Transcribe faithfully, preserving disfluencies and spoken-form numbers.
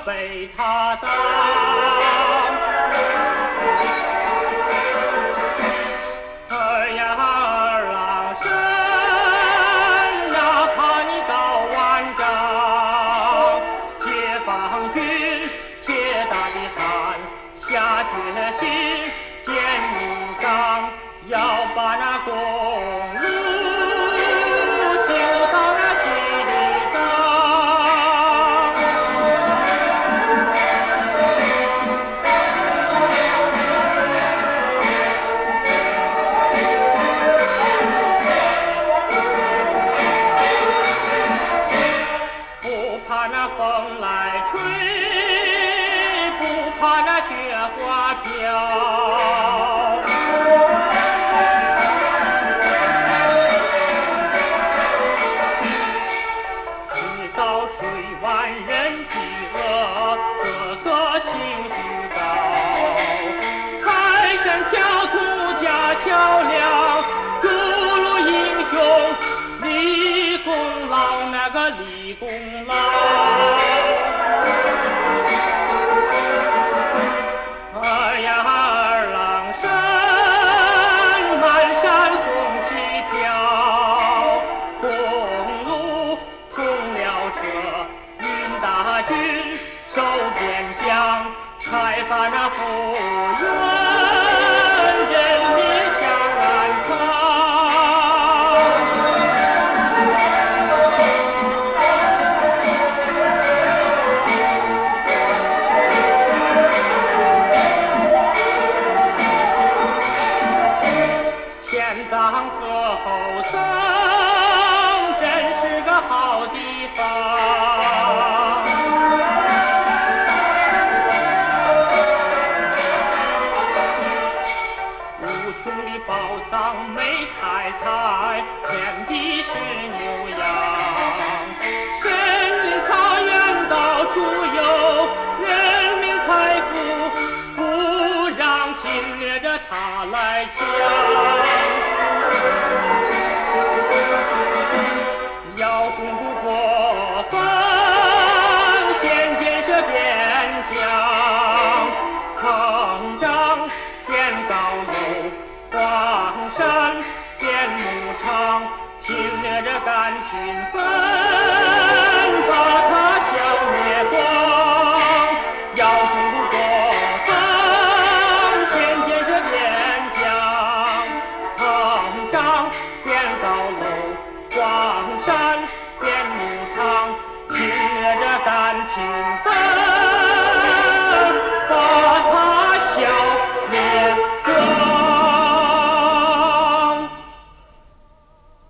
被他当。儿呀儿郎身，哪怕你到万丈，解放军铁打的汗，下决心建武钢，要把那公路修到那西里港。不怕那风来吹，不怕那雪花飘，制造水万人饥饿，个个情绪高，开山挑土架桥梁，筑路英雄立功劳，那个立功劳。儿呀儿郎身，满山红旗飘，公路通了车，运大军收边疆，开发那幅员，人民向安康。前藏和后藏，真是个好地方。无穷的宝藏没开采，天地是牛羊，森林草原到处有，人民财富不让侵略者他来抢。要巩固国防，先建设边疆，抗战建高楼，荒山建牧场，侵略者赶紧分。